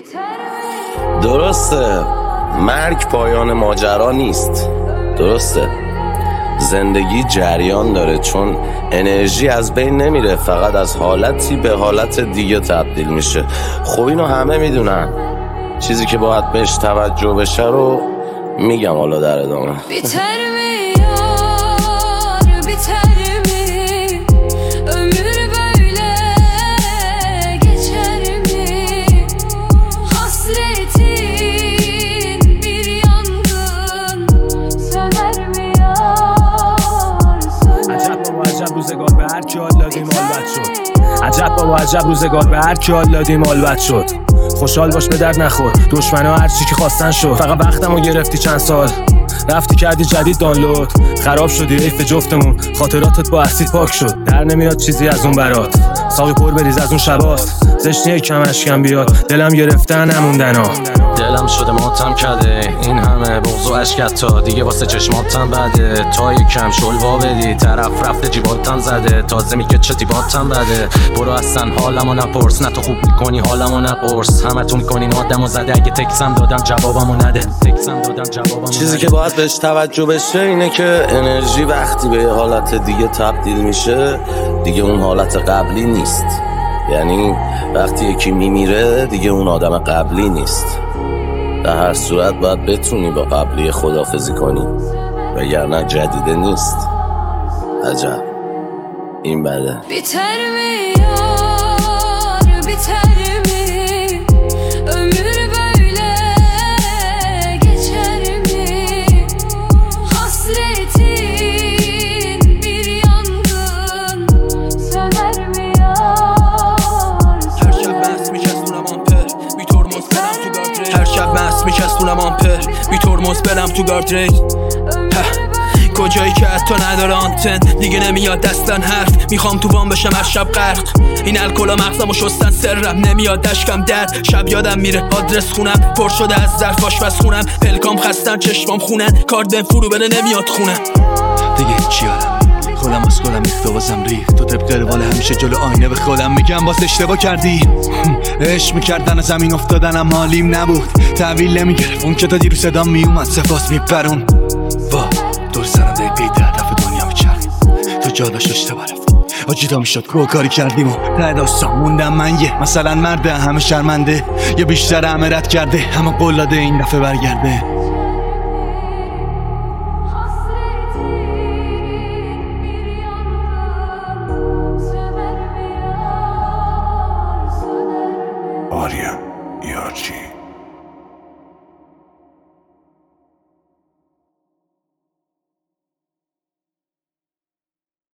درسته مرگ پایان ماجرا نیست، درسته زندگی جریان داره، چون انرژی از بین نمیره، فقط از حالتی به حالت دیگه تبدیل میشه. خب اینو همه میدونن، چیزی که باید بهش توجه بشه رو میگم حالا در ادامه. روزگار به هر کی حال دادیم حال بد شد. عجب بابا عجب روزگار به هر کی حال دادیم حال بد شد. خوشحال باش به درد نخور، دشمنا هر چی که خواستن شد. فقط وقتمو گرفتی چند سال، رفتی کردی جدید دانلود، خراب شدی حیف جفتمون، خاطراتت با اسید پاک شد. در نمیاد چیزی از اون برات، ساقی پر بریز از اون شباست، زشتیه کم اشکم بیاد، دلم گرفتن نموندنا. دلم شده ماتم کرده این همه بغض و اشکت، تا دیگه واسه چشماتم بده، تا یکم شلوا بدی طرف رفته جیباتم زده، تازه میگه چه تیباتم بده. برو اصلا حالمو نپرس، نه تو خوب میکنی حالمو نقرس، همتون میکنین آدمو زده، اگه تکسم دادم جوابمو نده. چیزی که باید بهش توجه بشه اینه که انرژی وقتی به یه حالت دیگه تبدیل میشه دیگه اون حالت قبلی نیست. یعنی وقتی یکی میمیره دیگه اون آدم قبلی نیست. در هر صورت باید بتونی با قبلی خداحافظی کنی، وگرنه جدیده نیست. عجب این بده. میچسبونم آمپر بی ترمز برم تو گاردریل، کجایی که حتی نداره آنتن، دیگه نمیاد دستن حرف، میخوام تو وام بشم هر شب غرق. این الکلا مغزمو شستن سرم، نمیاد دشکم درد، شب یادم میره آدرس خونم پر شده از ظرف آشپز خونم، پلکام خستن چشمام خونن، کارد بهم فرو بره نمیاد خونم. دیگه چی یادم خودم از خودم ریخت و بازم ریخت، تو طبق روال همیشه جلو آینه به خودم میگم باز اشتباه کردی. عشق میکردن زمین افتادنم حالیم نبود، تحویل نمیگرفت اون که تا دیرو صدام میومد سپاس میپرون. وا دور سرم دقیقه 10 دفعه دنیا میچرخید، تو جا داشت اشتباه رفت آجیتا میشد که کاری کردیم و ته داستان موندم من یه مثلا مرده همه شرمنده، یا بیشتر همه رد کرده همه قلاده این دفعه برگرده. آریا یارچی